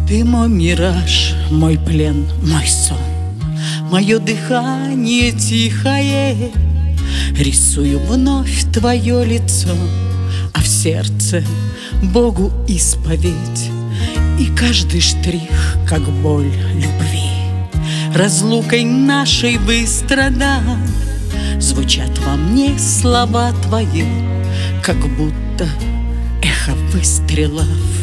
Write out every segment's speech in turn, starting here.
Ты мой мираж, мой плен, мой сон, мое дыхание тихое. Рисую вновь твое лицо, а в сердце Богу исповедь. И каждый штрих, как боль любви, разлукой нашей выстрадан. Звучат во мне слова твои, как будто эхо выстрелов.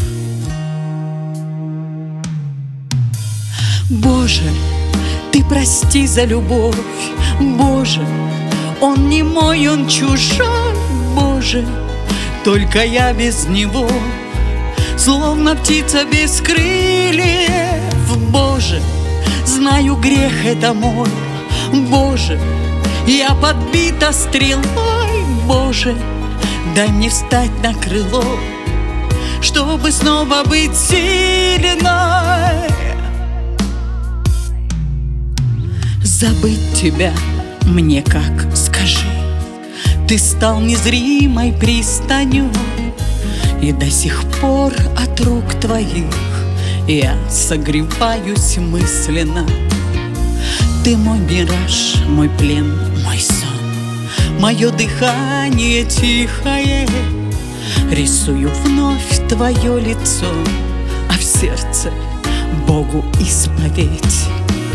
Боже, ты прости за любовь, Боже, он не мой, он чужой, Боже, только я без него, словно птица без крыльев. Боже, знаю, грех это мой, Боже, я подбита стрелой, Боже, дай мне встать на крыло, чтобы снова быть сильной. Забыть тебя мне как, скажи, ты стал незримой пристанью, и до сих пор от рук твоих я согреваюсь мысленно. Ты мой мираж, мой плен, мой сон, мое дыхание тихое. Рисую вновь твое лицо, а в сердце Богу исповедь.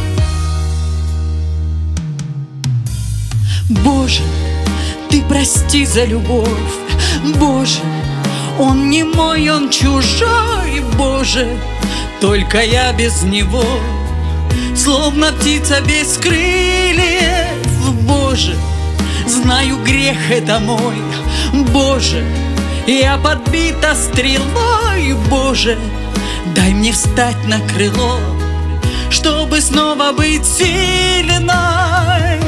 Боже, ты прости за любовь, Боже, он не мой, он чужой, Боже, только я без него, словно птица без крыльев. Боже, знаю, грех это мой, Боже, я подбита стрелой, Боже, дай мне встать на крыло, чтобы снова быть сильной.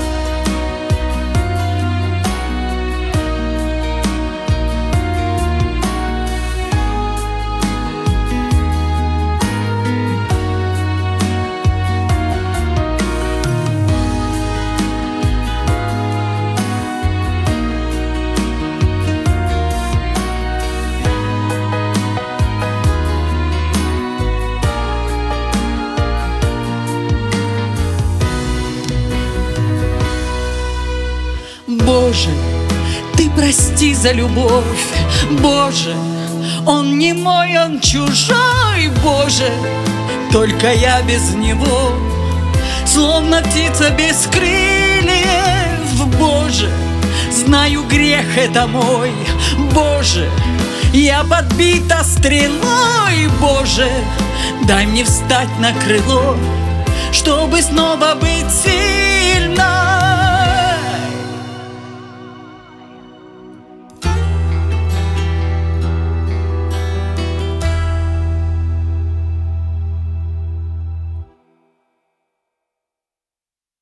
Боже, ты прости за любовь, Боже, он не мой, он чужой, Боже, только я без него, словно птица без крыльев. Боже, знаю, грех это мой, Боже, я подбита стрелой, Боже, дай мне встать на крыло, чтобы снова быть сильной.